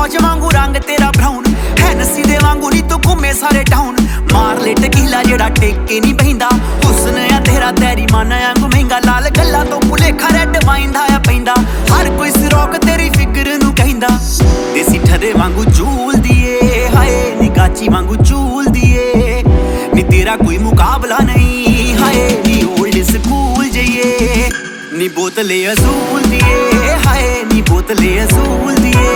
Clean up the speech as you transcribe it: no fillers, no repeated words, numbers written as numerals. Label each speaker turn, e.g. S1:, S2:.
S1: फौज वांगू रंग तेरा ब्राउन है नसी दे वांगू नी तू घूमे सारे टाउन मार ले टकीला जेड़ा टेके नहीं बहिंदा हुस्न आ तेरा तेरी मन वांगू महंगा लाल गल्ला तो भुलेखा रेड वाइन दा आ पैंदा हर कोई सिरोक तेरी फिगर नू कहिंदा देसी ठरे वांगू झूल दिए हाय नी गाची वांगू झूल दिए नी तेरा कोई मुकाबला नहीं हाय नी ओल्ड स्कूल जाइए नी बोतले असूल दिए हाय नी बोतले असूल दिए।